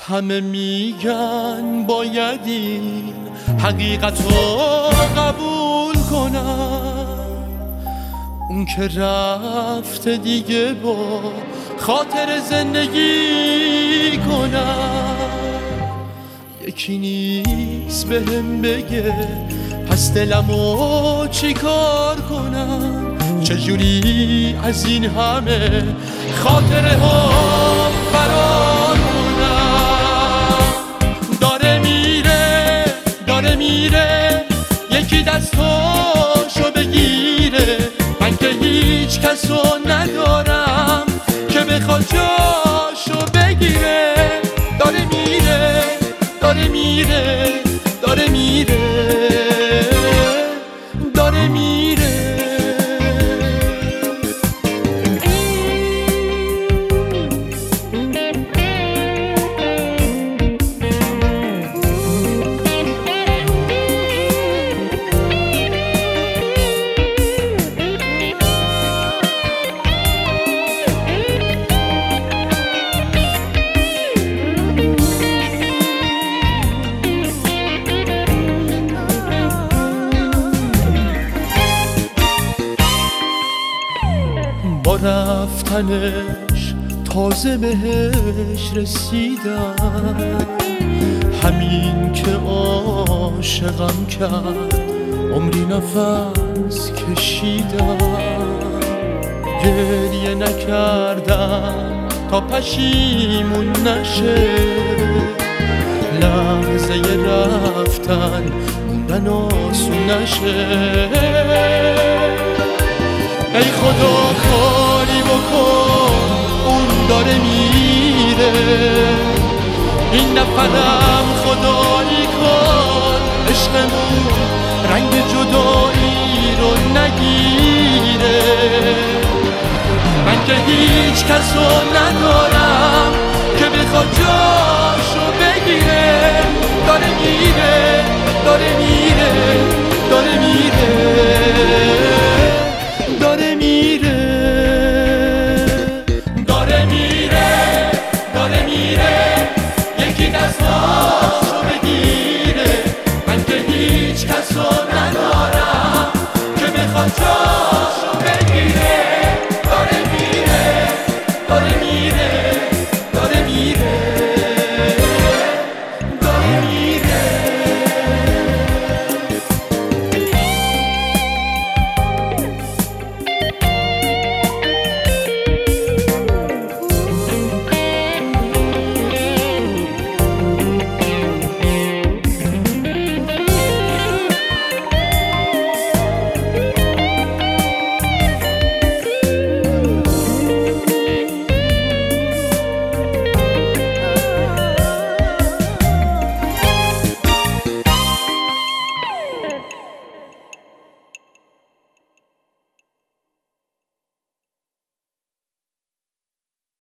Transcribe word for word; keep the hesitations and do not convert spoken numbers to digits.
همه میگن باید این حقیقت رو قبول کنم، اون که رفته دیگه با خاطر زندگی کنم. یکی نیست بهم بگه پس دلمو چی کار کنم، چجوری از این همه خاطره ها فرار کنم. داره میره داره میره یکی دستاشو بگیره، من که هیچ کسو ندارم که بخواد جاشو بگیره. داره میره داره میره داره میره داره میره. با رفتنش تازه بهش رسیدم، همین که عاشقم کرد عمری نفس کشیدم. گریه نکردم تا پشیمون نشه، لحظه رفتن موندن آسون نشه. ای خدا کاری بکن اون داره میره، این نفرم خدایی کن عشقمون رنگ جدایی رو نگیره. من که هیچ کسو ندارم که بخواد جاشو بگیره. داره میره داره میره